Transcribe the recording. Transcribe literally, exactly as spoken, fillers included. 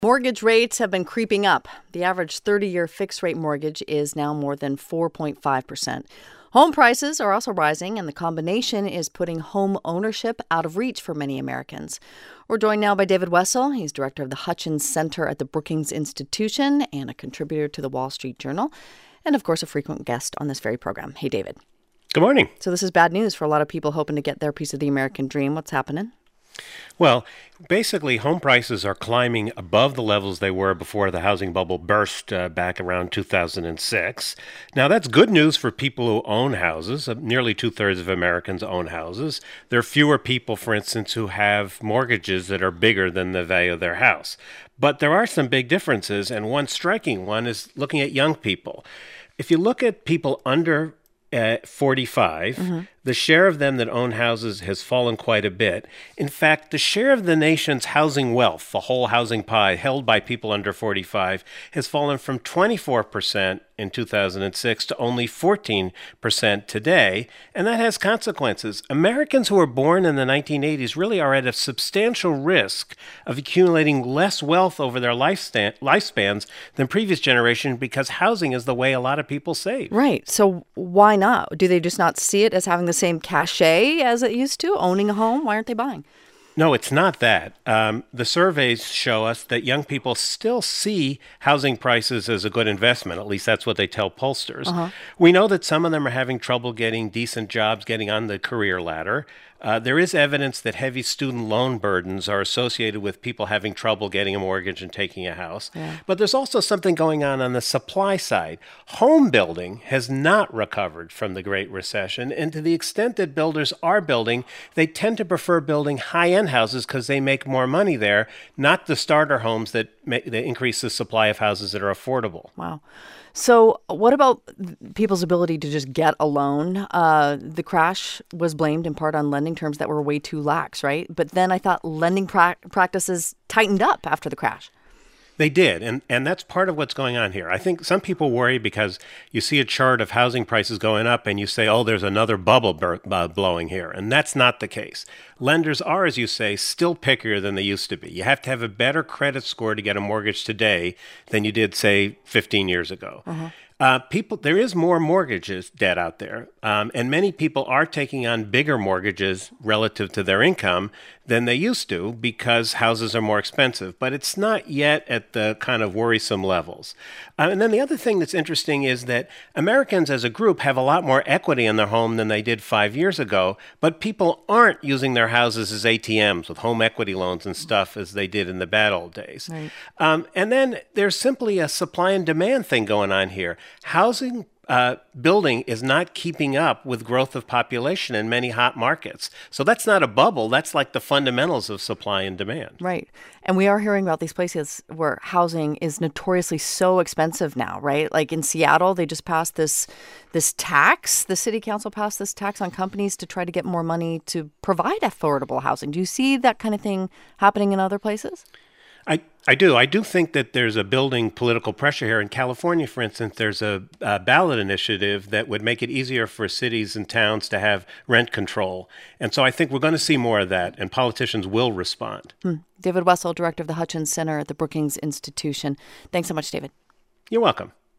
Mortgage rates have been creeping up. The average thirty-year fixed-rate mortgage is now more than four point five percent. Home prices are also rising, and the combination is putting home ownership out of reach for many Americans. We're joined now by David Wessel. He's director of the Hutchins Center at the Brookings Institution and a contributor to the Wall Street Journal, and of course a frequent guest on this very program. Hey, David. Good morning. So this is bad news for a lot of people hoping to get their piece of the American dream. What's happening? Well, basically, home prices are climbing above the levels they were before the housing bubble burst uh, back around two thousand six. Now, that's good news for people who own houses. Uh, nearly two-thirds of Americans own houses. There are fewer people, for instance, who have mortgages that are bigger than the value of their house. But there are some big differences, and one striking one is looking at young people. If you look at people under At forty-five, mm-hmm. the share of them that own houses has fallen quite a bit. In fact, the share of the nation's housing wealth, the whole housing pie held by people under forty-five, has fallen from twenty-four percent in two thousand six to only fourteen percent today, and that has consequences. Americans who were born in the nineteen eighties really are at a substantial risk of accumulating less wealth over their lifespan, lifespans than previous generation because housing is the way a lot of people save. Right. So why not? Do they just not see it as having the same cachet as it used to, owning a home? Why aren't they buying? No, it's not that. Um, the surveys show us that young people still see housing prices as a good investment. At least that's what they tell pollsters. Uh-huh. We know that some of them are having trouble getting decent jobs, getting on the career ladder. Uh, there is evidence that heavy student loan burdens are associated with people having trouble getting a mortgage and taking a house. Yeah. But there's also something going on on the supply side. Home building has not recovered from the Great Recession, and to the extent that builders are building, they tend to prefer building high-end houses because they make more money there, not the starter homes that, make, that increase the supply of houses that are affordable. Wow. So what about people's ability to just get a loan? Uh, the crash was blamed in part on lending terms that were way too lax, right? But then I thought lending pra- practices tightened up after the crash. They did, and, and that's part of what's going on here. I think some people worry because you see a chart of housing prices going up and you say, oh, there's another bubble bur- uh, blowing here, and that's not the case. Lenders are, as you say, still pickier than they used to be. You have to have a better credit score to get a mortgage today than you did, say, fifteen years ago. Uh-huh. Uh, people, there is more mortgages debt out there, um, and many people are taking on bigger mortgages relative to their income than they used to because houses are more expensive. But it's not yet at the kind of worrisome levels. Uh, and then the other thing that's interesting is that Americans as a group have a lot more equity in their home than they did five years ago, but people aren't using their houses as A T Ms with home equity loans and stuff as they did in the bad old days. Right. Um, and then there's simply a supply and demand thing going on here. Housing uh, building is not keeping up with growth of population in many hot markets. So that's not a bubble. That's like the fundamentals of supply and demand. Right. And we are hearing about these places where housing is notoriously so expensive now, right? Like in Seattle, they just passed this this tax. The city council passed this tax on companies to try to get more money to provide affordable housing. Do you see that kind of thing happening in other places? I, I do. I do think that there's a building political pressure here. In California, for instance, there's a, a ballot initiative that would make it easier for cities and towns to have rent control. And so I think we're going to see more of that, and politicians will respond. Hmm. David Wessel, director of the Hutchins Center at the Brookings Institution. Thanks so much, David. You're welcome.